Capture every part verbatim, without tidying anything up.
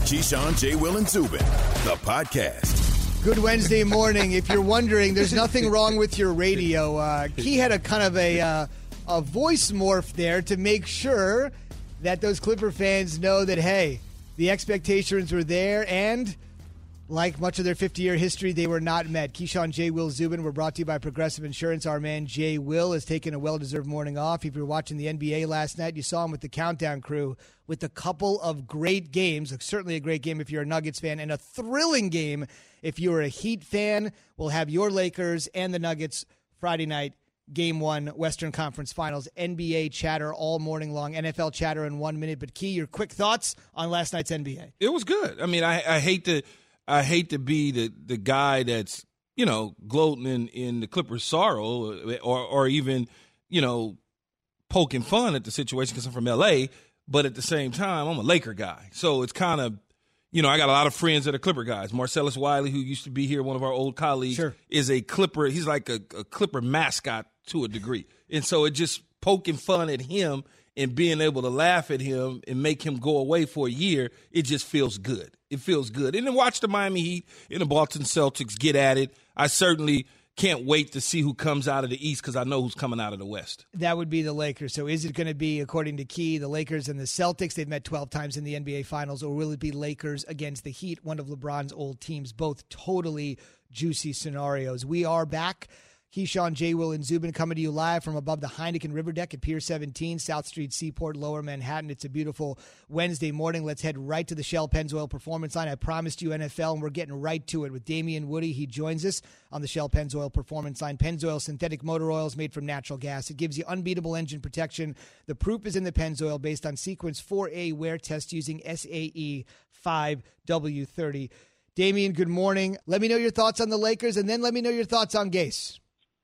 Keyshawn, J. Will, and Zubin, the podcast. Good Wednesday morning. If you're wondering, there's nothing wrong with your radio. Uh, Key had a kind of a, uh, a voice morph there to make sure that those Clipper fans know that, hey, the expectations were there, and like much of their fifty-year history, they were not met. Keyshawn, J. Will, Zubin, we're brought to you by Progressive Insurance. Our man J. Will has taken a well-deserved morning off. If you were watching the N B A last night, you saw him with the Countdown Crew with a couple of great games. Certainly a great game if you're a Nuggets fan, and a thrilling game if you're a Heat fan. We'll have your Lakers and the Nuggets Friday night, Game one, Western Conference Finals, N B A chatter all morning long, N F L chatter in one minute. But Key, your quick thoughts on last night's N B A? It was good. I mean, I, I hate to – I hate to be the, the guy that's, you know, gloating in, in the Clippers' sorrow or or even, you know, poking fun at the situation because I'm from L A, but at the same time, I'm a Laker guy. So it's kind of, you know, I got a lot of friends that are Clipper guys. Marcellus Wiley, who used to be here, one of our old colleagues, sure. is a Clipper. He's like a, a Clipper mascot to a degree. And so it just poking fun at him and being able to laugh at him and make him go away for a year, it just feels good. It feels good. And then watch the Miami Heat and the Boston Celtics get at it. I certainly can't wait to see who comes out of the East because I know who's coming out of the West. That would be the Lakers. So is it going to be, according to Key, the Lakers and the Celtics? They've met twelve times in the N B A Finals. Or will it be Lakers against the Heat, one of LeBron's old teams? Both totally juicy scenarios. We are back. Keyshawn, J. Will, and Zubin coming to you live from above the Heineken River Deck at Pier seventeen, South Street, Seaport, Lower Manhattan. It's a beautiful Wednesday morning. Let's head right to the Shell Pennzoil Performance Line. I promised you N F L, and we're getting right to it with Damian Woody. He joins us on the Shell Pennzoil Performance Line. Pennzoil synthetic motor oils made from natural gas. It gives you unbeatable engine protection. The proof is in the Pennzoil based on Sequence four A wear test using S A E five W thirty. Damian, good morning. Let me know your thoughts on the Lakers, and then let me know your thoughts on Gase.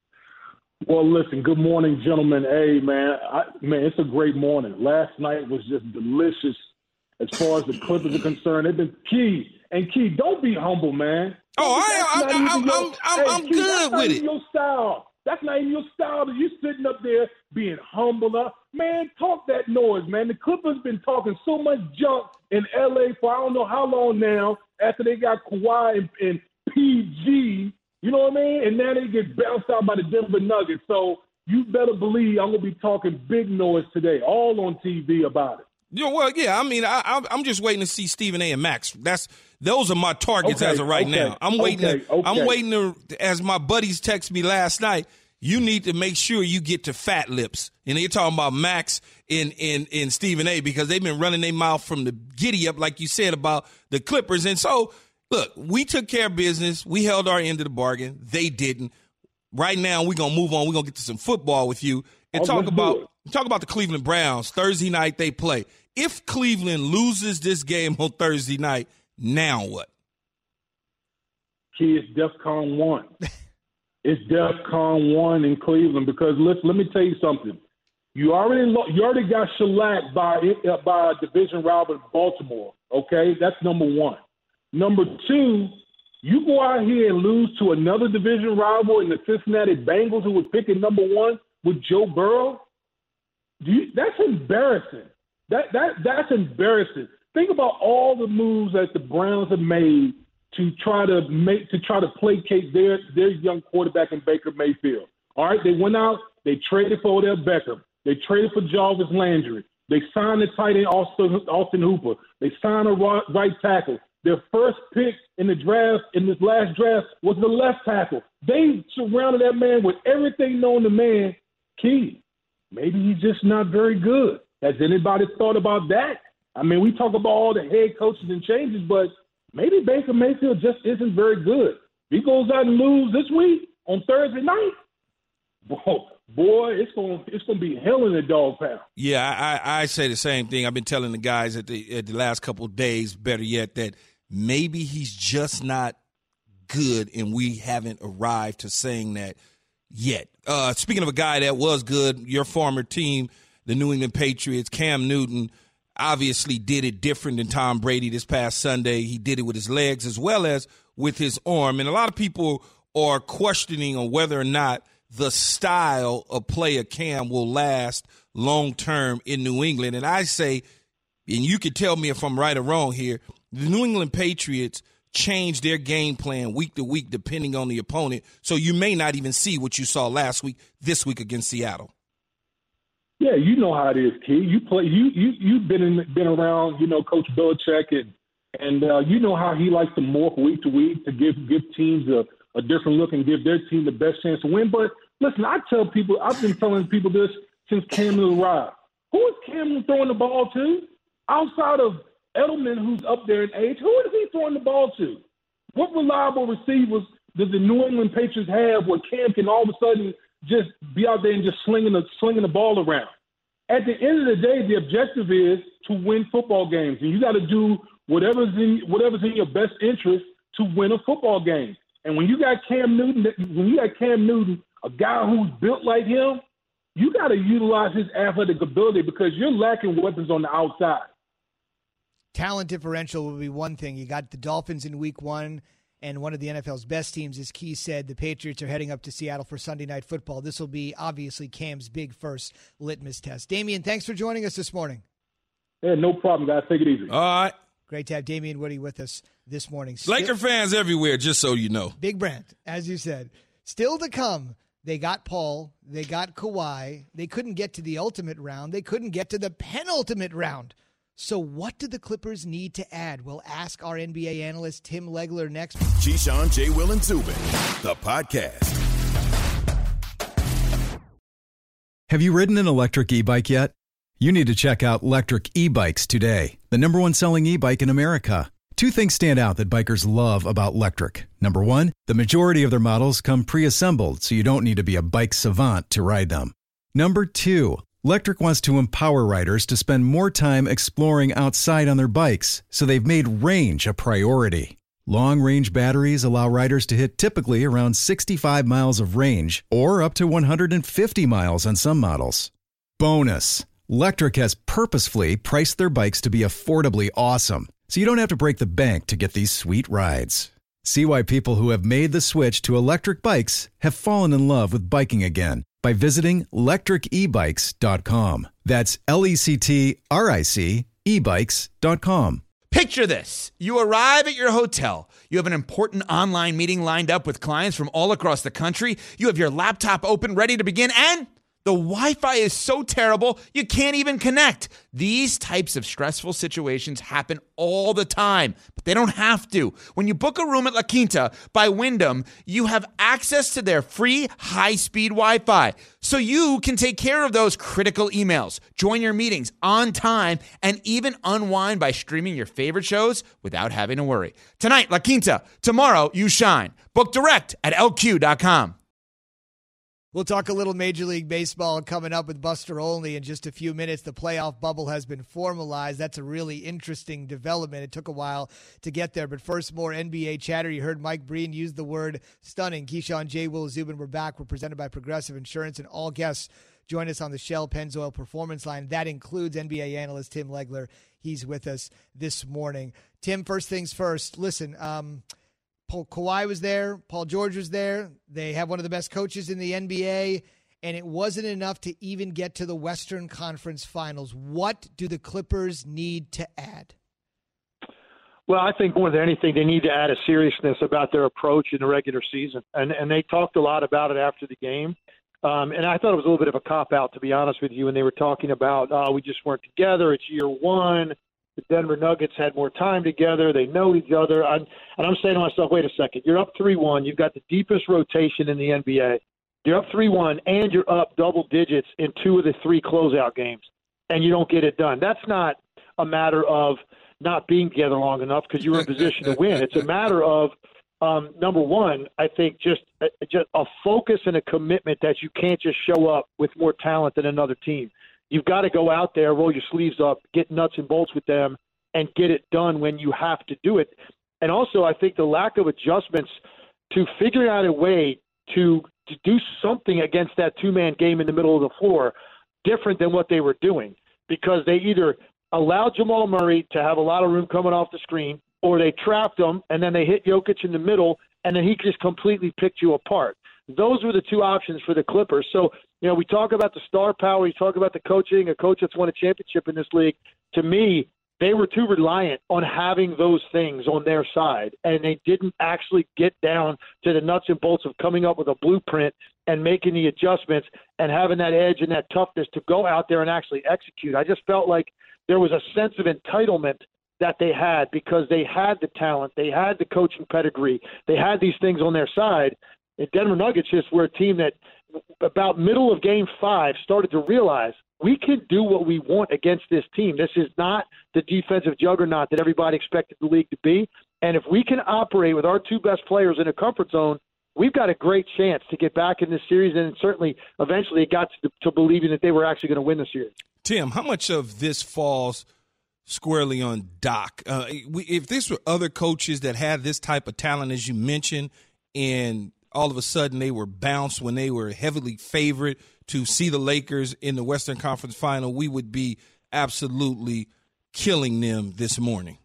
Well, listen, good morning, gentlemen. Hey, man, I, man, it's a great morning. Last night was just delicious as far as the Clippers are concerned. They've been key. And, Key, don't be humble, man. Oh, I, I, I, I'm, your, I'm, I'm, hey, I'm Key, good that's with not it. Even your style. That's not even your style. You sitting up there being humble. Up. Man, talk that noise, man. The Clippers been talking so much junk in L A for I don't know how long now after they got Kawhi and, and P G. You know what I mean? And now they get bounced out by the Denver Nuggets. So you better believe I'm going to be talking big noise today, all on T V about it. Yeah, well, yeah. I mean, I, I'm just waiting to see Stephen A. and Max. That's those are my targets okay, as of right okay, now. I'm waiting. Okay, to, okay. I'm waiting to, as my buddies text me last night. You need to make sure you get to Fat Lips, and they're talking about Max and and and Stephen A. because they've been running their mouth from the giddy up, like you said about the Clippers, and so. Look, we took care of business. We held our end of the bargain. They didn't. Right now, we're going to move on. We're going to get to some football with you and oh, talk about talk about the Cleveland Browns. Thursday night, they play. If Cleveland loses this game on Thursday night, now what? Key, it's DEFCON one. It's DEFCON one in Cleveland because, listen, let me tell you something. You already lo- you already got shellacked by, uh, by a division rival in Baltimore, okay? That's number one. Number two, you go out here and lose to another division rival in the Cincinnati Bengals who was picking number one with Joe Burrow. Do you, that's embarrassing. That that that's embarrassing. Think about all the moves that the Browns have made to try to make to try to placate their their young quarterback in Baker Mayfield. All right, they went out, they traded for Odell Beckham, they traded for Jarvis Landry, they signed the tight end Austin, Austin Hooper, they signed a right tackle. Their first pick in the draft, in this last draft, was the left tackle. They surrounded that man with everything known to man. Key, maybe he's just not very good. Has anybody thought about that? I mean, we talk about all the head coaches and changes, but maybe Baker Mayfield just isn't very good. If he goes out and loses this week on Thursday night, boy, boy it's going it's going to be hell in the dog pound. Yeah, I, I say the same thing. I've been telling the guys at the, at the last couple of days, better yet, that maybe he's just not good, and we haven't arrived to saying that yet. Uh, speaking of a guy that was good, your former team, the New England Patriots, Cam Newton, obviously did it different than Tom Brady this past Sunday. He did it with his legs as well as with his arm. And a lot of people are questioning on whether or not the style of play of Cam will last long-term in New England. And I say, and you can tell me if I'm right or wrong here, the New England Patriots change their game plan week to week depending on the opponent, so you may not even see what you saw last week, this week against Seattle. Yeah, you know how it is, Key. You play. You you you've been in, been around, you know, Coach Belichick, and and uh, you know how he likes to morph week to week to give give teams a, a different look and give their team the best chance to win. But listen, I tell people, I've been telling people this since Cam Newton arrived. Who is Cam Newton throwing the ball to? Outside of Edelman, who's up there in age, who is he throwing the ball to? What reliable receivers does the New England Patriots have where Cam can all of a sudden just be out there and just slinging the slinging the ball around? At the end of the day, the objective is to win football games, and you got to do whatever's in whatever's in your best interest to win a football game. And when you got Cam Newton, when you got Cam Newton, a guy who's built like him, you got to utilize his athletic ability because you're lacking weapons on the outside. Talent differential will be one thing. You got the Dolphins in week one, and one of the N F L's best teams, as Key said, the Patriots are heading up to Seattle for Sunday Night Football. This will be obviously Cam's big first litmus test. Damian, thanks for joining us this morning. Yeah, no problem, guys. Take it easy. All right. Great to have Damian Woody with us this morning. Still, Laker fans everywhere, just so you know. Big brand, as you said. Still to come, they got Paul, they got Kawhi. They couldn't get to the ultimate round. They couldn't get to the penultimate round. So what do the Clippers need to add? We'll ask our N B A analyst Tim Legler next. Keyshawn, J. Will, and Zubin, the podcast. Have you ridden an electric e-bike yet? You need to check out Electric E-Bikes today, the number one selling e-bike in America. Two things stand out that bikers love about Electric. Number one, the majority of their models come pre-assembled, so you don't need to be a bike savant to ride them. Number two, Electric wants to empower riders to spend more time exploring outside on their bikes, so they've made range a priority. Long-range batteries allow riders to hit typically around sixty-five miles of range, or up to one hundred fifty miles on some models. Bonus, Electric has purposefully priced their bikes to be affordably awesome, so you don't have to break the bank to get these sweet rides. See why people who have made the switch to electric bikes have fallen in love with biking again by visiting electric e bikes dot com. That's L E C T R I C e bikes dot com. Picture this. You arrive at your hotel. You have an important online meeting lined up with clients from all across the country. You have your laptop open, ready to begin, and the Wi-Fi is so terrible, you can't even connect. These types of stressful situations happen all the time, but they don't have to. When you book a room at La Quinta by Wyndham, you have access to their free high-speed Wi-Fi, so you can take care of those critical emails, join your meetings on time, and even unwind by streaming your favorite shows without having to worry. Tonight, La Quinta. Tomorrow, you shine. Book direct at L Q dot com. We'll talk a little Major League Baseball coming up with Buster Olney in just a few minutes. The playoff bubble has been formalized. That's a really interesting development. It took a while to get there. But first, more N B A chatter. You heard Mike Breen use the word stunning. Keyshawn, J. Will, Zubin, we're back. We're presented by Progressive Insurance, and all guests join us on the Shell Pennzoil Performance Line. That includes N B A analyst Tim Legler. He's with us this morning. Tim, first things first. Listen, um, Paul Kawhi was there. Paul George was there. They have one of the best coaches in the N B A, and it wasn't enough to even get to the Western Conference Finals. What do the Clippers need to add? Well, I think more than anything, they need to add a seriousness about their approach in the regular season, and and they talked a lot about it after the game. Um, and I thought it was a little bit of a cop-out, to be honest with you, when they were talking about, oh, we just weren't together. It's year one. The Denver Nuggets had more time together. They know each other. I'm, and I'm saying to myself, wait a second. You're up three one. You've got the deepest rotation in the N B A. You're up three one, and you're up double digits in two of the three closeout games, and you don't get it done. That's not a matter of not being together long enough because you were in position to win. It's a matter of, um, number one, I think just a, just a focus and a commitment that you can't just show up with more talent than another team. You've got to go out there, roll your sleeves up, get nuts and bolts with them, and get it done when you have to do it. And also, I think the lack of adjustments to figuring out a way to, to do something against that two-man game in the middle of the floor different than what they were doing, because they either allowed Jamal Murray to have a lot of room coming off the screen, or they trapped him, and then they hit Jokic in the middle, and then he just completely picked you apart. Those were the two options for the Clippers. So, you know, we talk about the star power, we talk about the coaching, a coach that's won a championship in this league. To me, they were too reliant on having those things on their side, and they didn't actually get down to the nuts and bolts of coming up with a blueprint and making the adjustments and having that edge and that toughness to go out there and actually execute. I just felt like there was a sense of entitlement that they had because they had the talent, they had the coaching pedigree, they had these things on their side. And Denver Nuggets just were a team that about middle of game five started to realize we can do what we want against this team. This is not the defensive juggernaut that everybody expected the league to be. And if we can operate with our two best players in a comfort zone, we've got a great chance to get back in this series. And certainly eventually it got to, to believing that they were actually going to win the series. Tim, how much of this falls squarely on Doc? Uh, we, if this were other coaches that had this type of talent, as you mentioned, and all of a sudden they were bounced when they were heavily favored to see the Lakers in the Western Conference Final, we would be absolutely killing them this morning.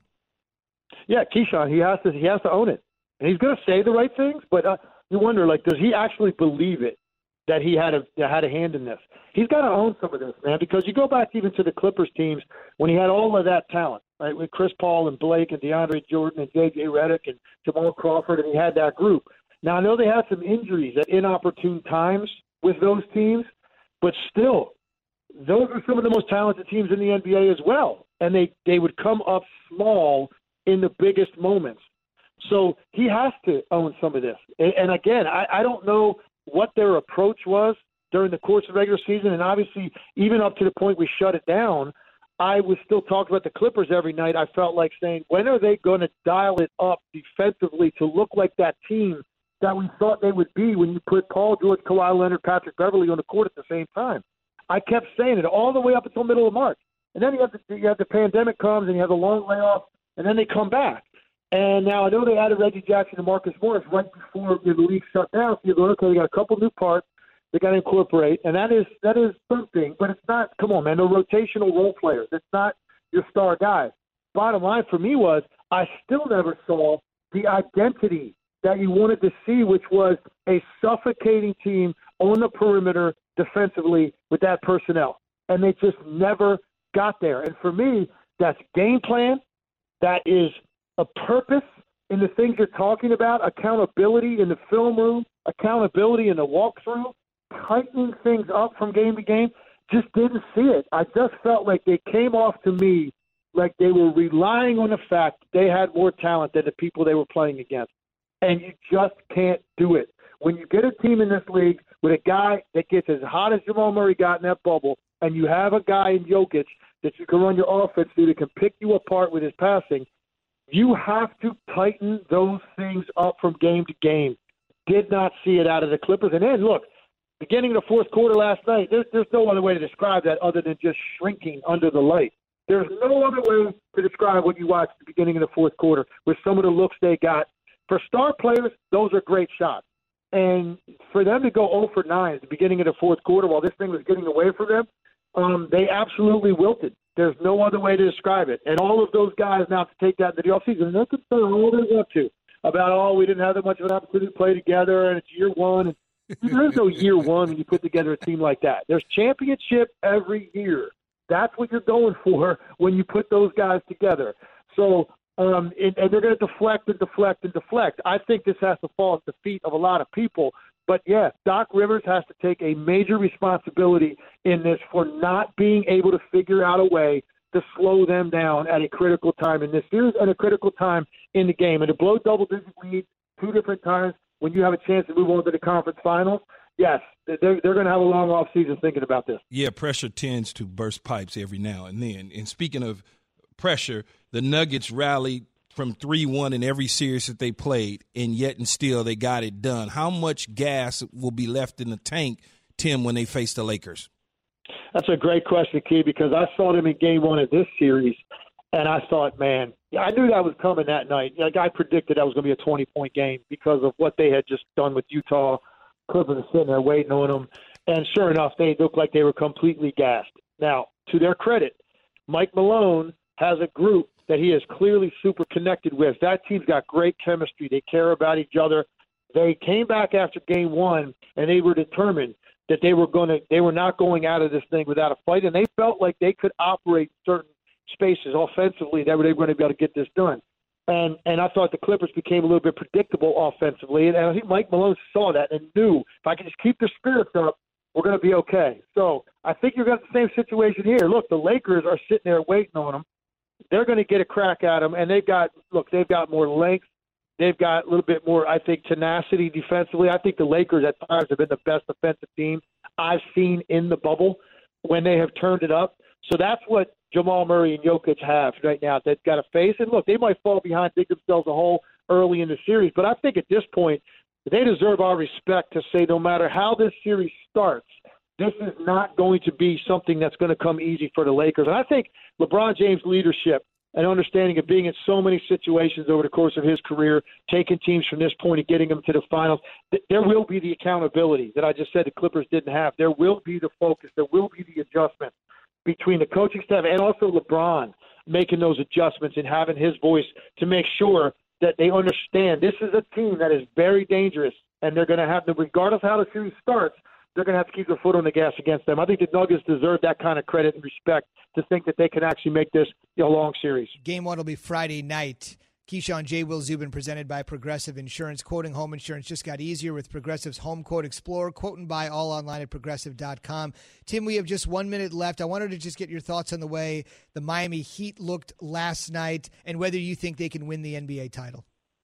Yeah, Keyshawn, he has to he has to own it. And he's going to say the right things, but uh, you wonder, like, does he actually believe it that he had a had a hand in this? He's got to own some of this, man, because you go back even to the Clippers teams when he had all of that talent, right, with Chris Paul and Blake and DeAndre Jordan and J J Redick and Jamal Crawford, and he had that group. Now, I know they had some injuries at inopportune times with those teams, but still, those are some of the most talented teams in the N B A as well, and they, they would come up small in the biggest moments. So he has to own some of this. And, and again, I, I don't know what their approach was during the course of the regular season, and obviously even up to the point we shut it down, I was still talking about the Clippers every night. I felt like saying, when are they going to dial it up defensively to look like that team that we thought they would be when you put Paul George, Kawhi Leonard, Patrick Beverly on the court at the same time? I kept saying it all the way up until middle of March. And then you have the, you have the pandemic comes and you have the long layoff, and then they come back. And now I know they added Reggie Jackson and Marcus Morris right before the league shut down. So you're going, okay, they got a couple new parts they got to incorporate, and that is that is something. But it's not, come on, man, they're rotational role players. It's not your star guys. Bottom line for me was I still never saw the identity that you wanted to see, which was a suffocating team on the perimeter defensively with that personnel. And they just never got there. And for me, that's game plan. That is a purpose in the things you're talking about, accountability in the film room, accountability in the walkthrough, tightening things up from game to game. Just didn't see it. I just felt like they came off to me like they were relying on the fact that they had more talent than the people they were playing against. And you just can't do it. When you get a team in this league with a guy that gets as hot as Jamal Murray got in that bubble, and you have a guy in Jokic that you can run your offense through that can pick you apart with his passing, you have to tighten those things up from game to game. Did not see it out of the Clippers. And then, look, beginning of the fourth quarter last night, there's, there's no other way to describe that other than just shrinking under the light. There's no other way to describe what you watched at the beginning of the fourth quarter with some of the looks they got. For star players, those are great shots. And for them to go zero for nine at the beginning of the fourth quarter while this thing was getting away from them, um, they absolutely wilted. There's no other way to describe it. And all of those guys now to take that into the offseason, they can say all they want to about, oh, we didn't have that much of an opportunity to play together, and it's year one. And there's no year one when you put together a team like that. There's championship every year. That's what you're going for when you put those guys together. So, um, and, and they're going to deflect and deflect and deflect. I think this has to fall at the feet of a lot of people. But, yeah, Doc Rivers has to take a major responsibility in this for not being able to figure out a way to slow them down at a critical time in this series and a critical time in the game. And to blow double-digit leads two different times when you have a chance to move on to the conference finals, yes, they're, they're going to have a long offseason thinking about this. Yeah, pressure tends to burst pipes every now and then. And speaking of pressure, the Nuggets rallied from three one in every series that they played, and yet and still they got it done. How much gas will be left in the tank, Tim, when they face the Lakers? That's a great question, Key, because I saw them in game one of this series, and I thought, man, I knew that was coming that night. Like I predicted that was going to be a twenty-point game because of what they had just done with Utah. Clippers are sitting there waiting on them, and sure enough, they looked like they were completely gassed. Now, to their credit, Mike Malone has a group that he is clearly super connected with. That team's got great chemistry. They care about each other. They came back after game one, and they were determined that they were going to, they were not going out of this thing without a fight, and they felt like they could operate certain spaces offensively that they were going to be able to get this done. And and I thought the Clippers became a little bit predictable offensively. And I think Mike Malone saw that and knew if I can just keep the spirits up, we're going to be okay. So I think you're going to have the same situation here. Look, the Lakers are sitting there waiting on them. They're going to get a crack at them, and they've got look, they've got more length. They've got a little bit more, I think, tenacity defensively. I think the Lakers at times have been the best defensive team I've seen in the bubble when they have turned it up. So that's what Jamal Murray and Jokic have right now. They've got to face. And look, they might fall behind, dig themselves a hole early in the series. But I think at this point, they deserve our respect to say no matter how this series starts, this is not going to be something that's going to come easy for the Lakers. And I think LeBron James' leadership and understanding of being in so many situations over the course of his career, taking teams from this point and getting them to the finals, th- there will be the accountability that I just said the Clippers didn't have. There will be the focus. There will be the adjustment between the coaching staff and also LeBron making those adjustments and having his voice to make sure that they understand this is a team that is very dangerous, and they're going to have to, regardless of how the series starts, they're going to have to keep their foot on the gas against them. I think the Nuggets deserve that kind of credit and respect to think that they can actually make this a long series. Game one will be Friday night. Keyshawn, J. Will Zubin, presented by Progressive Insurance. Quoting home insurance just got easier with Progressive's Home Quote Explorer. Quote and buy all online at progressive dot com. Tim, we have just one minute left. I wanted to just get your thoughts on the way the Miami Heat looked last night and whether you think they can win the N B A title.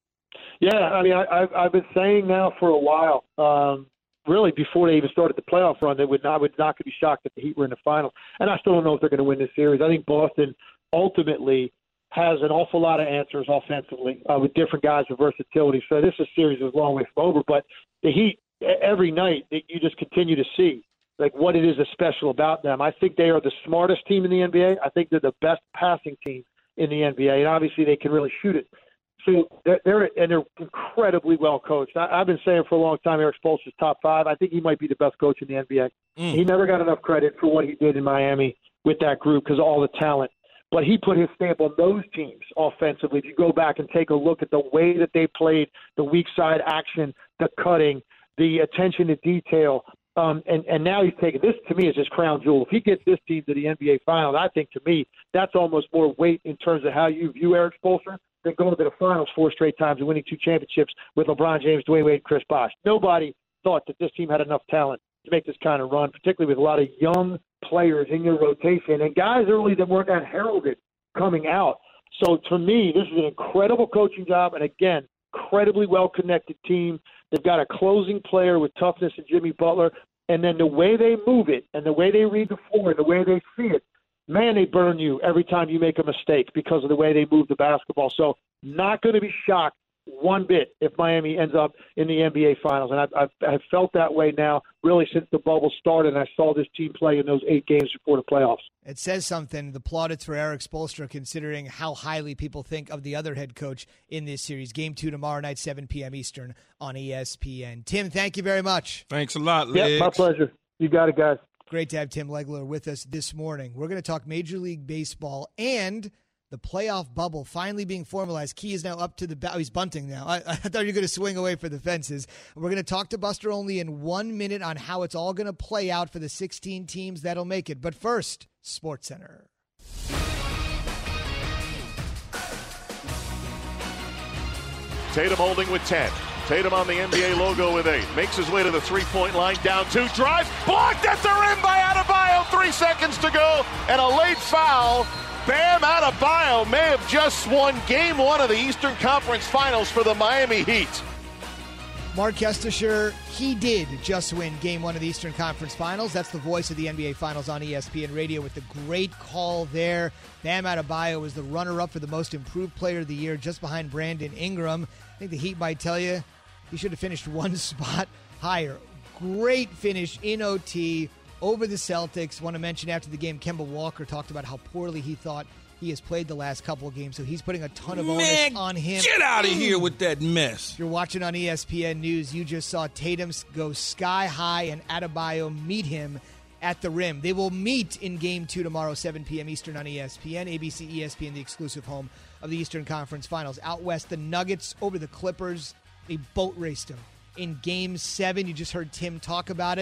Yeah, I mean, I, I've, I've been saying now for a while, um, really before they even started the playoff run, they would not, I would not be shocked if the Heat were in the finals. And I still don't know if they're going to win this series. I think Boston ultimately has an awful lot of answers offensively uh, with different guys with versatility. So this is series is a long way from over. But the Heat, every night, you just continue to see like what it is that's special about them. I think they are the smartest team in the N B A. I think they're the best passing team in the N B A. And obviously they can really shoot it. So they're, they're and they're incredibly well coached. I, I've been saying for a long time Eric Spoelstra's top five. I think he might be the best coach in the N B A. Mm. He never got enough credit for what he did in Miami with that group because of all the talent. But he put his stamp on those teams offensively. If you go back and take a look at the way that they played, the weak side action, the cutting, the attention to detail, um, and, and now he's taking this to me is his crown jewel. If he gets this team to the N B A Finals, I think to me that's almost more weight in terms of how you view Eric Spoelstra than going to the finals four straight times and winning two championships with LeBron James, Dwayne Wade, and Chris Bosh. Nobody thought that this team had enough talent to make this kind of run, particularly with a lot of young players in your rotation and guys early that weren't that heralded coming out. So to me, this is an incredible coaching job, and again, incredibly well-connected team. They've got a closing player with toughness in Jimmy Butler, and then the way they move it and the way they read the floor and the way they see it, man, they burn you every time you make a mistake because of the way they move the basketball. So not going to be shocked one bit if Miami ends up in the N B A Finals. And I've, I've, I've felt that way now really since the bubble started, and I saw this team play in those eight games before the playoffs. It says something, the plaudits for Eric Spoelstra, considering how highly people think of the other head coach in this series. Game two tomorrow night, seven p.m. Eastern on E S P N. Tim, thank you very much. Thanks a lot, Legs. Yeah, my pleasure. You got it, guys. Great to have Tim Legler with us this morning. We're going to talk Major League Baseball and the playoff bubble finally being formalized. Key is now up to the – oh, he's bunting now. I, I thought you were going to swing away for the fences. We're going to talk to Buster Olney in one minute on how it's all going to play out for the sixteen teams that'll make it. But first, SportsCenter. Tatum holding with ten. Tatum on the N B A logo with eight. Makes his way to the three-point line, down two, drive, blocked at the rim by Adebayo. Three seconds to go, and a late foul. Bam Adebayo may have just won game one of the Eastern Conference Finals for the Miami Heat. Mark Kestisher, he did just win game one of the Eastern Conference Finals. That's the voice of the N B A Finals on E S P N Radio with the great call there. Bam Adebayo was the runner-up for the most improved player of the year, just behind Brandon Ingram. I think the Heat might tell you he should have finished one spot higher. Great finish in O T over the Celtics. Want to mention after the game, Kemba Walker talked about how poorly he thought he has played the last couple of games, so he's putting a ton of onus Man, on him. Get out of here with that mess. If you're watching on E S P N News, you just saw Tatum go sky high and Adebayo meet him at the rim. They will meet in Game two tomorrow, seven p.m. Eastern on E S P N. A B C, E S P N, the exclusive home of the Eastern Conference Finals. Out west, the Nuggets over the Clippers. They boat raced them in Game seven. You just heard Tim talk about it.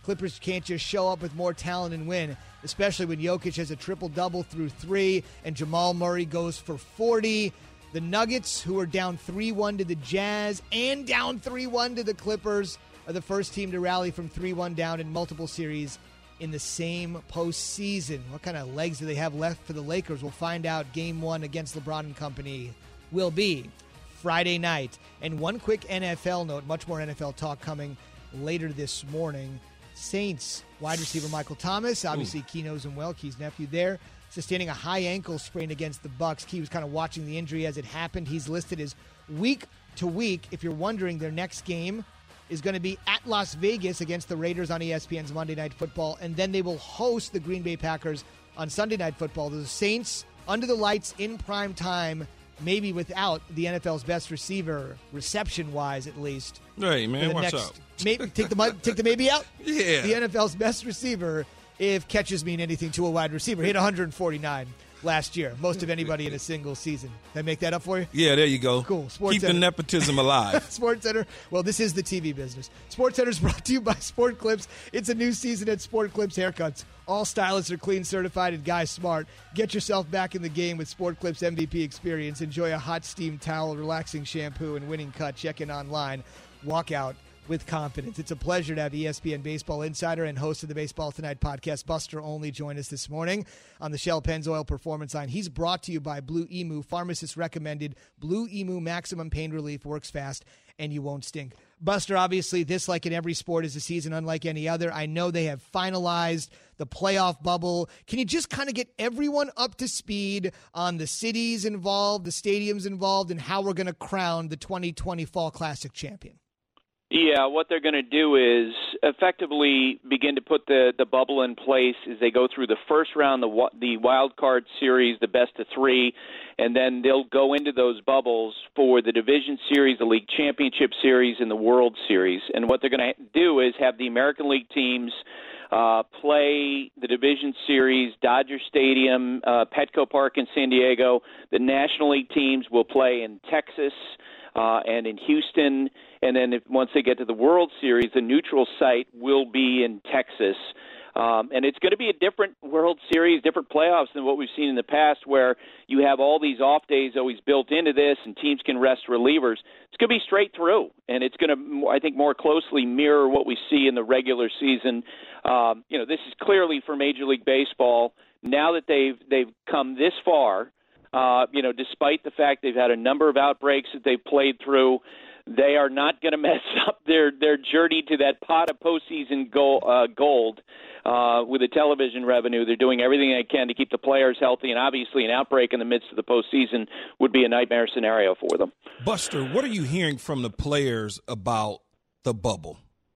Clippers can't just show up with more talent and win, especially when Jokic has a triple-double through three and Jamal Murray goes for forty. The Nuggets, who are down three one to the Jazz and down three one to the Clippers, are the first team to rally from three one down in multiple series in the same postseason. What kind of legs do they have left for the Lakers? We'll find out. Game one against LeBron and company will be Friday night. And one quick N F L note, much more N F L talk coming later this morning. Saints wide receiver Michael Thomas, obviously Ooh. Key knows him well, Key's nephew there, sustaining a high ankle sprain against the Bucs. Key was kind of watching the injury as it happened. He's listed as week to week. If you're wondering, their next game is going to be at Las Vegas against the Raiders on E S P N's Monday Night Football, and then they will host the Green Bay Packers on Sunday Night Football. The Saints under the lights in prime time, maybe without the N F L's best receiver, reception-wise at least. Hey, man, watch next, out. Maybe, take, the, take the maybe out? Yeah. The N F L's best receiver, if catches mean anything to a wide receiver. He had one hundred forty-nine last year, most of anybody in a single season. Did I make that up for you? Yeah, there you go. Cool. Sports Keep Center. the nepotism alive. Sports Center. Well, this is the T V business. Sports Center is brought to you by Sport Clips. It's a new season at Sport Clips Haircuts. All stylists are clean, certified, and guys smart. Get yourself back in the game with Sport Clips M V P experience. Enjoy a hot steam towel, relaxing shampoo, and winning cut. Check in online. Walk out with confidence. It's a pleasure to have E S P N Baseball Insider and host of the Baseball Tonight podcast, Buster Olney, join us this morning on the Shell Pennzoil Performance Line. He's brought to you by Blue Emu. Pharmacists recommended Blue Emu Maximum Pain Relief, works fast, and you won't stink. Buster, obviously, this, like in every sport, is a season unlike any other. I know they have finalized the playoff bubble. Can you just kind of get everyone up to speed on the cities involved, the stadiums involved, and how we're going to crown the twenty twenty Fall Classic champion? Yeah, what they're going to do is effectively begin to put the, the bubble in place as they go through the first round, the the wild card series, the best of three, and then they'll go into those bubbles for the Division Series, the League Championship Series, and the World Series. And what they're going to do is have the American League teams uh, play the Division Series, Dodger Stadium, uh, Petco Park in San Diego. The National League teams will play in Texas uh, and in Houston. And then if, once they get to the World Series, the neutral site will be in Texas. Um, and it's going to be a different World Series, different playoffs than what we've seen in the past, where you have all these off days always built into this and teams can rest relievers. It's going to be straight through, and it's going to, I think, more closely mirror what we see in the regular season. Um, you know, this is clearly for Major League Baseball. Now that they've they've come this far, uh, you know, despite the fact they've had a number of outbreaks that they've played through, they are not going to mess up their, their journey to that pot of postseason goal, uh, gold uh, with the television revenue. They're doing everything they can to keep the players healthy, and obviously an outbreak in the midst of the postseason would be a nightmare scenario for them. Buster, what are you hearing from the players about the bubble?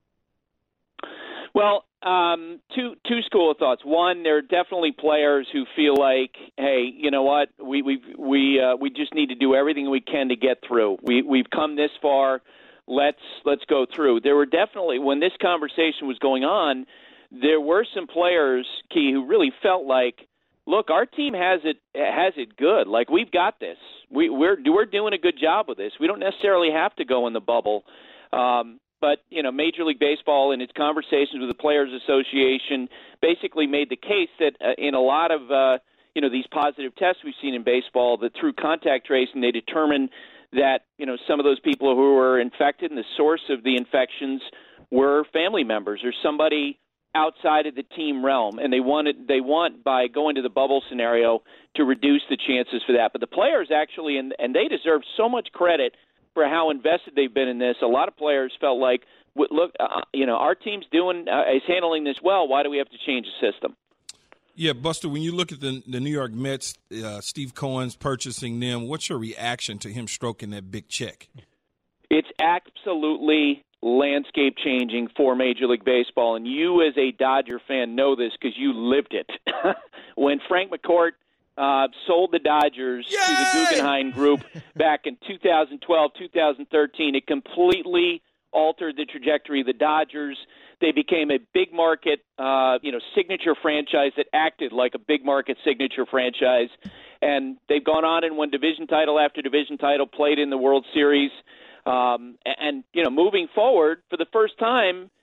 Well, um, two two school of thoughts. One, there are definitely players who feel like, hey, you know what, we we we uh, we just need to do everything we can to get through. We we've come this far. Let's let's go through. There were definitely, when this conversation was going on, there were some players, Key, who really felt like, look, our team has it has it good. Like, we've got this. We we're we're doing a good job with this. We don't necessarily have to go in the bubble. Um, But, you know, Major League Baseball in its conversations with the Players Association basically made the case that uh, in a lot of, uh, you know, these positive tests we've seen in baseball, that through contact tracing, they determined that, you know, some of those people who were infected and the source of the infections were family members or somebody outside of the team realm. And they wanted, they want, by going to the bubble scenario, to reduce the chances for that. But the players actually, and, and they deserve so much credit for how invested they've been in this. A lot of players felt like, look, uh, you know, our team's doing uh, is handling this well. Why do we have to change the system? Yeah, Buster, when you look at the the New York Mets, uh, Steve Cohen's purchasing them, what's your reaction to him stroking that big check? It's absolutely landscape changing for Major League Baseball, and you as a Dodger fan know this because you lived it. When Frank McCourt Uh, sold the Dodgers Yay! to the Guggenheim Group back in two thousand twelve, two thousand thirteen. It completely altered the trajectory of the Dodgers. They became a big market, uh, you know, signature franchise that acted like a big market signature franchise. And they've gone on and won division title after division title, played in the World Series. Um, and, you know, moving forward, for the first time,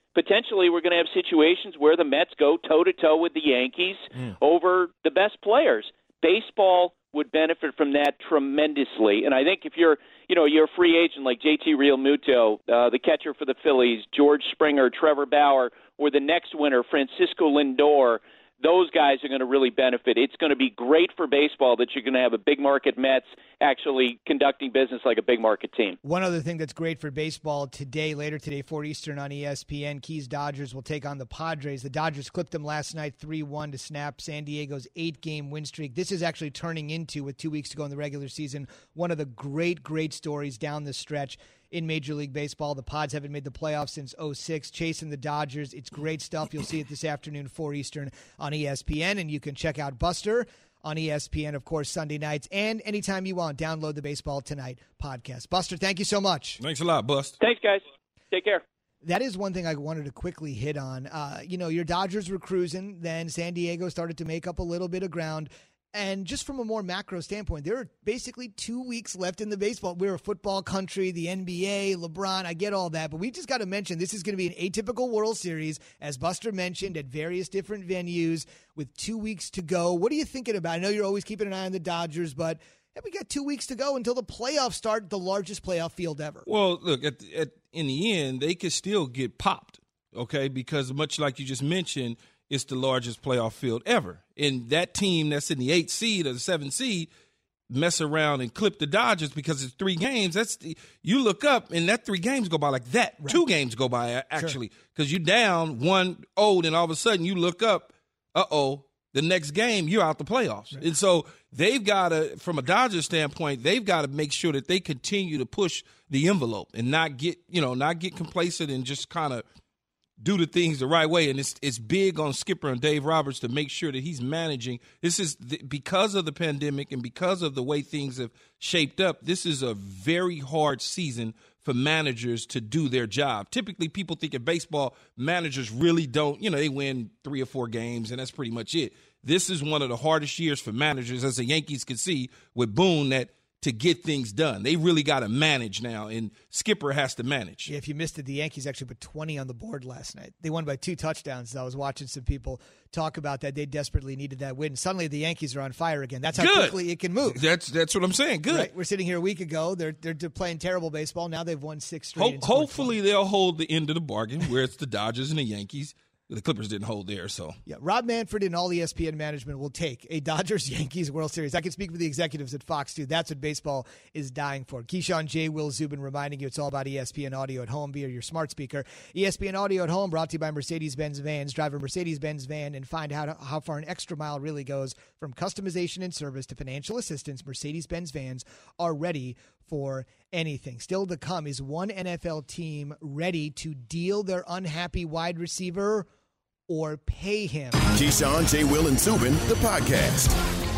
potentially we're going to have situations where the Mets go toe-to-toe with the Yankees mm. over the best players. Baseball would benefit from that tremendously. And I think if you're, you know, you're a free agent like J T Realmuto, uh, the catcher for the Phillies, George Springer, Trevor Bauer, or the next winner, Francisco Lindor, those guys are going to really benefit. It's going to be great for baseball that you're going to have a big market Mets actually conducting business like a big market team. One other thing that's great for baseball today, later today, four Eastern on E S P N, Keys Dodgers will take on the Padres. The Dodgers clipped them last night three one to snap San Diego's eight-game win streak. This is actually turning into, with two weeks to go in the regular season, one of the great, great stories down the stretch in Major League Baseball. The Pods haven't made the playoffs since oh six, chasing the Dodgers. It's great stuff. You'll see it this afternoon, four Eastern on E S P N, and you can check out Buster on E S P N, of course, Sunday nights, and anytime you want, download the Baseball Tonight podcast. Buster, thank you so much. Thanks a lot, Buster. Thanks, guys. Take care. That is one thing I wanted to quickly hit on. Uh, you know, your Dodgers were cruising, then San Diego started to make up a little bit of ground. And just from a more macro standpoint, there are basically two weeks left in the baseball. We're a football country, the N B A, LeBron, I get all that. But we just got to mention this is going to be an atypical World Series, as Buster mentioned, at various different venues with two weeks to go. What are you thinking about? I know you're always keeping an eye on the Dodgers, but hey, we got two weeks to go until the playoffs start, the largest playoff field ever. Well, look, at, at, in the end, they could still get popped, okay, because much like you just mentioned, it's the largest playoff field ever. And that team that's in the eighth seed or the seventh seed mess around and clip the Dodgers because it's three games. That's the, you look up, and that three games go by like that. Right. Two games go by, actually, because sure. you're down one oh, and all of a sudden you look up, uh-oh, the next game, you're out the playoffs. Right. And so they've got to, from a Dodgers standpoint, they've got to make sure that they continue to push the envelope and not get, you know, not get complacent and just kind of do the things the right way. And it's it's big on Skipper and Dave Roberts to make sure that he's managing. This is the, because of the pandemic and because of the way things have shaped up, this is a very hard season for managers to do their job. Typically, people think in baseball, managers really don't, you know, they win three or four games, and that's pretty much it. This is one of the hardest years for managers, as the Yankees can see with Boone, that to get things done. They really got to manage now, and Skipper has to manage. Yeah, if you missed it, the Yankees actually put twenty on the board last night. They won by two touchdowns. I was watching some people talk about that. They desperately needed that win. Suddenly, the Yankees are on fire again. That's how Good. quickly it can move. That's that's what I'm saying. Good. Right? We're sitting here a week ago. They're they're playing terrible baseball. Now they've won six straight. Ho- hopefully, they'll hold the end of the bargain, where it's the Dodgers and the Yankees. The Clippers didn't hold there, so. Yeah, Rob Manfred and all E S P N management will take a Dodgers-Yankees World Series. I can speak for the executives at Fox, too. That's what baseball is dying for. Keyshawn J. Will Zubin reminding you it's all about E S P N Audio at home via your smart speaker. E S P N Audio at home brought to you by Mercedes-Benz Vans. Drive a Mercedes-Benz van and find out how far an extra mile really goes. From customization and service to financial assistance, Mercedes-Benz Vans are ready for anything. Still to come, is one N F L team ready to deal their unhappy wide receiver or pay him? Keyshawn, J. Will, and Zubin, the podcast.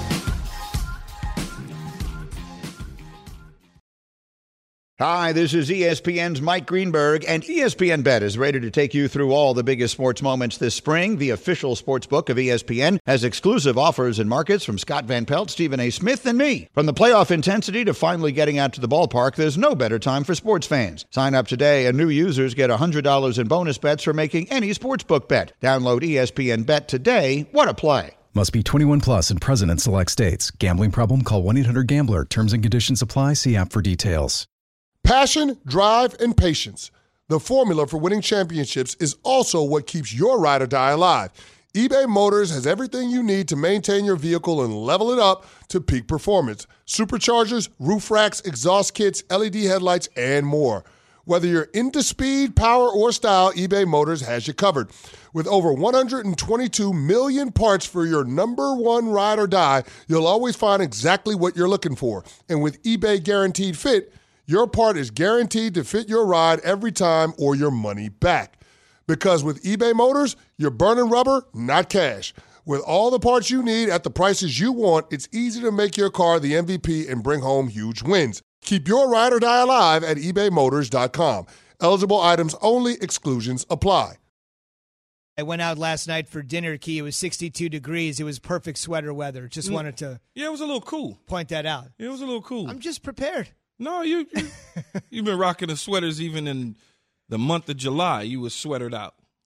Hi, this is E S P N's Mike Greenberg, and E S P N Bet is ready to take you through all the biggest sports moments this spring. The official sports book of E S P N has exclusive offers and markets from Scott Van Pelt, Stephen A. Smith, and me. From the playoff intensity to finally getting out to the ballpark, there's no better time for sports fans. Sign up today, and new users get one hundred dollars in bonus bets for making any sportsbook bet. Download E S P N Bet today. What a play. Must be twenty-one plus and present in select states. Gambling problem? Call one eight hundred gambler. Terms and conditions apply. See app for details. Passion, drive, and patience. The formula for winning championships is also what keeps your ride or die alive. eBay Motors has everything you need to maintain your vehicle and level it up to peak performance. Superchargers, roof racks, exhaust kits, L E D headlights, and more. Whether you're into speed, power, or style, eBay Motors has you covered. With over one hundred twenty-two million parts for your number one ride or die, you'll always find exactly what you're looking for. And with eBay Guaranteed Fit, your part is guaranteed to fit your ride every time or your money back. Because with eBay Motors, you're burning rubber, not cash. With all the parts you need at the prices you want, it's easy to make your car the M V P and bring home huge wins. Keep your ride or die alive at ebay motors dot com. Eligible items only. Exclusions apply. I went out last night for dinner, Key. It was sixty-two degrees. It was perfect sweater weather. Just Mm. wanted to Yeah, it was a little cool. point that out. Yeah, it was a little cool. I'm just prepared. No, you, you you've been rocking the sweaters even in the month of July. You was sweatered out.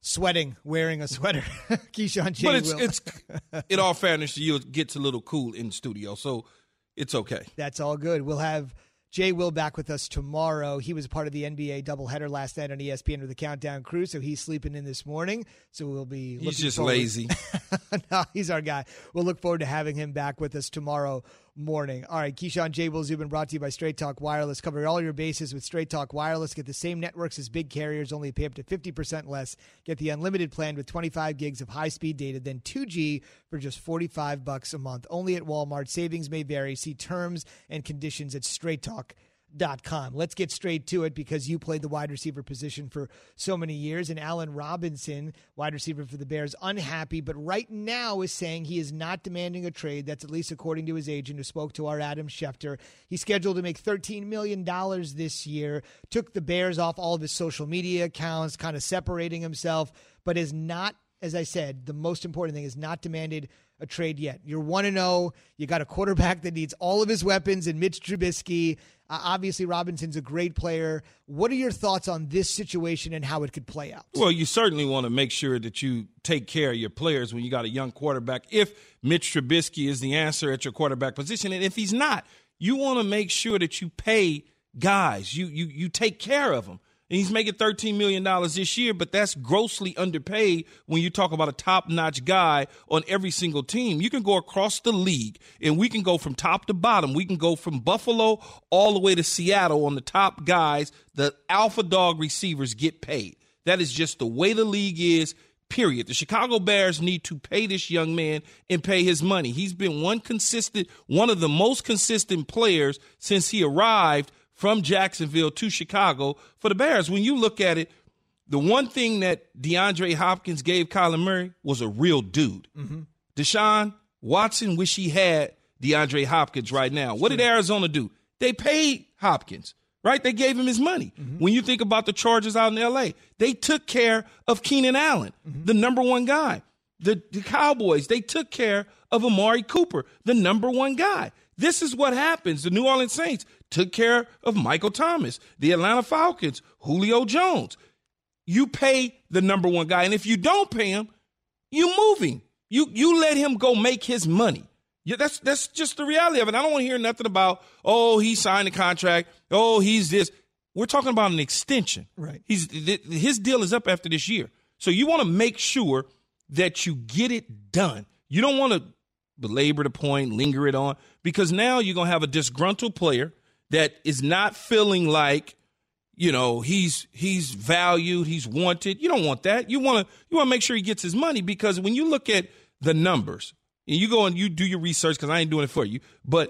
sweating, wearing a sweater. Keyshawn J. But it's, Will. it's in all fairness to you, it gets a little cool in the studio, so it's okay. That's all good. We'll have Jay Will back with us tomorrow. He was a part of the N B A doubleheader last night on E S P N with the Countdown Crew, so he's sleeping in this morning. So we'll be looking He's just forward. lazy. No, he's our guy. We'll look forward to having him back with us tomorrow morning. All right, Keyshawn J. Will Zubin brought to you by Straight Talk Wireless. Cover all your bases with Straight Talk Wireless. Get the same networks as big carriers, only pay up to fifty percent less. Get the unlimited plan with twenty-five gigs of high-speed data, then two G for just forty-five bucks a month. Only at Walmart. Savings may vary. See terms and conditions at straight talk dot com. Let's get straight to it because you played the wide receiver position for so many years, and Allen Robinson, wide receiver for the Bears, unhappy, but right now is saying he is not demanding a trade. That's at least according to his agent who spoke to our Adam Schefter. He's scheduled to make thirteen million dollars this year, took the Bears off all of his social media accounts, kind of separating himself, but is not, as I said, the most important thing is not demanded a trade yet. You're one and oh. You got a quarterback that needs all of his weapons in Mitch Trubisky. Uh, obviously, Robinson's a great player. What are your thoughts on this situation and how it could play out? Well, you certainly want to make sure that you take care of your players when you got a young quarterback. If Mitch Trubisky is the answer at your quarterback position, and if he's not, you want to make sure that you pay guys. You you you take care of them. And he's making thirteen million dollars this year, but that's grossly underpaid when you talk about a top-notch guy on every single team. You can go across the league, and we can go from top to bottom. We can go from Buffalo all the way to Seattle on the top guys. The alpha dog receivers get paid. That is just the way the league is, period. The Chicago Bears need to pay this young man and pay his money. He's been one consistent, one of the most consistent players since he arrived from Jacksonville to Chicago for the Bears. When you look at it, the one thing that DeAndre Hopkins gave Kyler Murray was a real dude. Mm-hmm. Deshaun Watson wish he had DeAndre Hopkins right now. What did Arizona do? They paid Hopkins, right? They gave him his money. Mm-hmm. When you think about the Chargers out in L A, they took care of Keenan Allen, mm-hmm. the number one guy. The, the Cowboys, they took care of Amari Cooper, the number one guy. This is what happens. The New Orleans Saints took care of Michael Thomas. The Atlanta Falcons, Julio Jones. You pay the number one guy, and if you don't pay him, you move him. You you let him go make his money. Yeah, that's that's just the reality of it. I don't want to hear nothing about, oh, he signed a contract. Oh, he's this. We're talking about an extension. Right. He's his deal is up after this year. So you want to make sure that you get it done. You don't want to belabor the point, linger it on, because now you're going to have a disgruntled player that is not feeling like, you know, he's he's valued, he's wanted. You don't want that. You want to you want to make sure he gets his money, because when you look at the numbers, and you go and you do your research, because I ain't doing it for you, but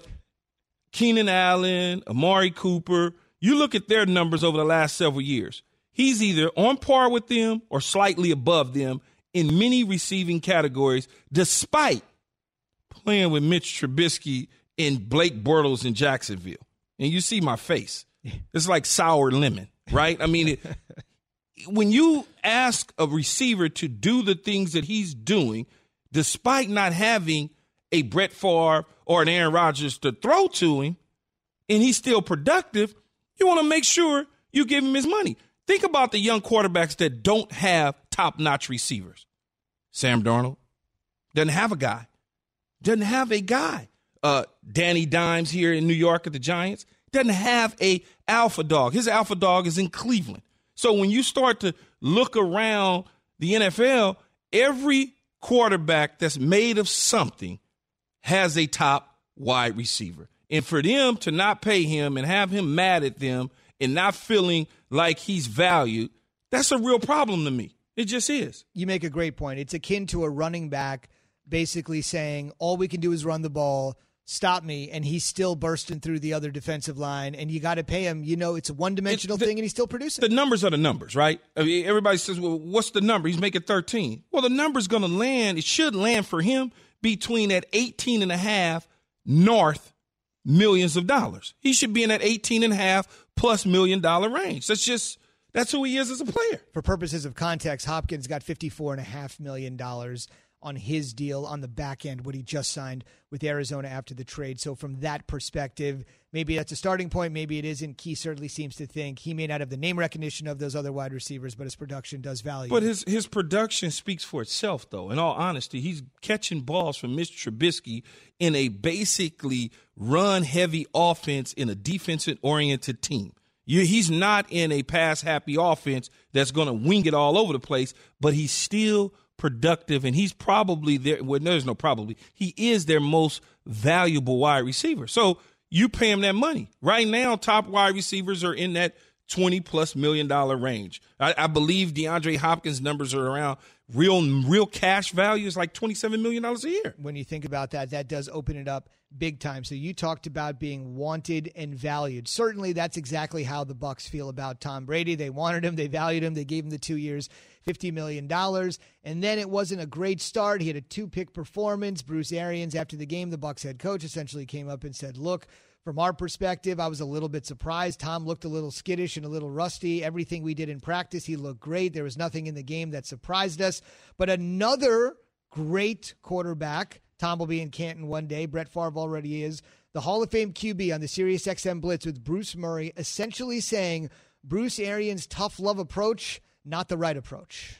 Keenan Allen, Amari Cooper, you look at their numbers over the last several years. He's either on par with them or slightly above them in many receiving categories, despite playing with Mitch Trubisky and Blake Bortles in Jacksonville. And you see my face. It's like sour lemon, right? I mean, it, when you ask a receiver to do the things that he's doing, despite not having a Brett Favre or an Aaron Rodgers to throw to him, and he's still productive, you want to make sure you give him his money. Think about the young quarterbacks that don't have top-notch receivers. Sam Darnold doesn't have a guy. Doesn't have a guy. Uh, Danny Dimes here in New York at the Giants doesn't have a alpha dog. His alpha dog is in Cleveland. So when you start to look around the N F L, every quarterback that's made of something has a top wide receiver. And for them to not pay him and have him mad at them and not feeling like he's valued, that's a real problem to me. It just is. You make a great point. It's akin to a running back basically saying, all we can do is run the ball, stop me, and he's still bursting through the other defensive line, and you got to pay him. You know, it's a one-dimensional the, thing, and he's still producing. The numbers are the numbers, right? I mean, everybody says, well, what's the number? He's making thirteen. Well, the number's going to land, it should land for him between that eighteen and a half north millions of dollars. He should be in that eighteen and a half plus million dollar range. That's just, that's who he is as a player. For purposes of context, Hopkins got fifty-four and a half million dollars on his deal on the back end, what he just signed with Arizona after the trade. So from that perspective, maybe that's a starting point. Maybe it isn't. Key certainly seems to think he may not have the name recognition of those other wide receivers, but his production does value. But his his production speaks for itself, though. In all honesty, he's catching balls from Mister Trubisky in a basically run-heavy offense in a defensive-oriented team. You, he's not in a pass-happy offense that's going to wing it all over the place, but he's still productive, and he's probably their – well, there's no probably. He is their most valuable wide receiver. So you pay him that money. Right now, top wide receivers are in that twenty-plus million dollar range. I, I believe DeAndre Hopkins' numbers are around real real cash value is like twenty-seven million dollars a year. When you think about that, that does open it up big time. So you talked about being wanted and valued. Certainly that's exactly how the Bucs feel about Tom Brady. They wanted him. They valued him. They gave him the two years, fifty million dollars. And then it wasn't a great start. He had a two-pick performance. Bruce Arians, after the game, the Bucs head coach, essentially came up and said, look, from our perspective, I was a little bit surprised. Tom looked a little skittish and a little rusty. Everything we did in practice, he looked great. There was nothing in the game that surprised us. But another great quarterback, Tom will be in Canton one day. Brett Favre already is. The Hall of Fame Q B on the Sirius X M Blitz with Bruce Murray, essentially saying Bruce Arians' tough love approach, not the right approach.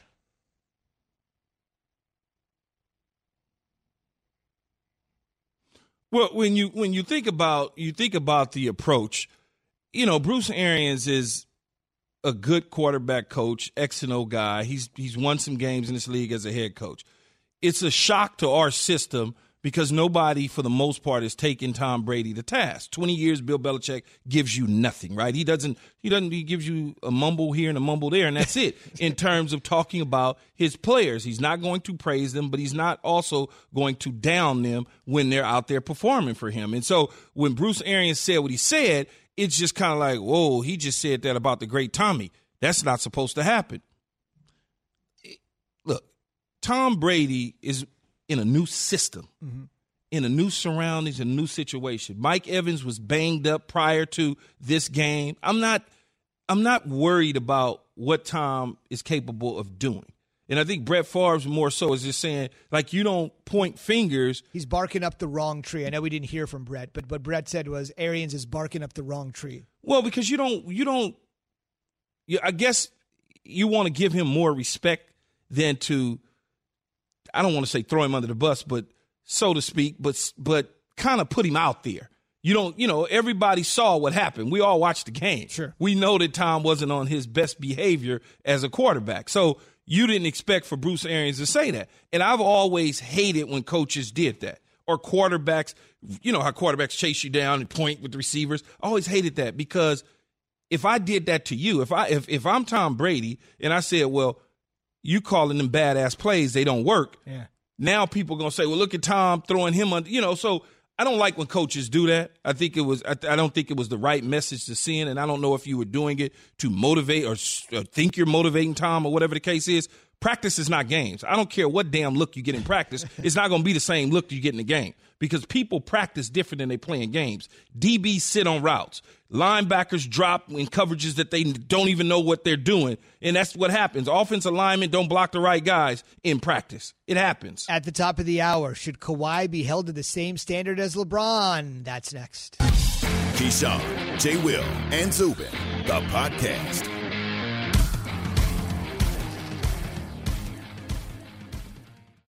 Well, when you when you think about you think about the approach, you know, Bruce Arians is a good quarterback coach, X and O guy. He's he's won some games in this league as a head coach. It's a shock to our system because nobody, for the most part, is taking Tom Brady to task. Twenty years, Bill Belichick gives you nothing, right? He doesn't. He doesn't. He gives you a mumble here and a mumble there, and that's it. In terms of talking about his players, he's not going to praise them, but he's not also going to down them when they're out there performing for him. And so, when Bruce Arians said what he said, it's just kind of like, whoa, he just said that about the great Tommy. That's not supposed to happen. Look, Tom Brady is in a new system, mm-hmm. in a new surroundings, a new situation. Mike Evans was banged up prior to this game. I'm not I'm not worried about what Tom is capable of doing. And I think Brett Favre's more so is just saying, like, you don't point fingers. He's barking up the wrong tree. I know we didn't hear from Brett, but what Brett said was Arians is barking up the wrong tree. Well, because you don't, you don't, you, I guess you want to give him more respect than to, I don't want to say throw him under the bus, but so to speak, but but kind of put him out there. You don't, you know, everybody saw what happened. We all watched the game. Sure. We know that Tom wasn't on his best behavior as a quarterback. So you didn't expect for Bruce Arians to say that. And I've always hated when coaches did that. Or quarterbacks, you know how quarterbacks chase you down and point with the receivers. I always hated that because if I did that to you, if I if if I'm Tom Brady and I said, well, you calling them badass plays, they don't work. Yeah. Now people are going to say, well, look at Tom throwing him under, you know, so I don't like when coaches do that. I think it was, I, I don't think it was the right message to send, and I don't know if you were doing it to motivate or, or think you're motivating Tom or whatever the case is. Practice is not games. I don't care what damn look you get in practice. It's not going to be the same look you get in the game because people practice different than they play in games. D Bs sit on routes. Linebackers drop in coverages that they don't even know what they're doing, and that's what happens. Offensive linemen don't block the right guys in practice. It happens. At the top of the hour, should Kawhi be held to the same standard as LeBron? That's next. Keyshawn, J. Will, and Zubin, the podcast.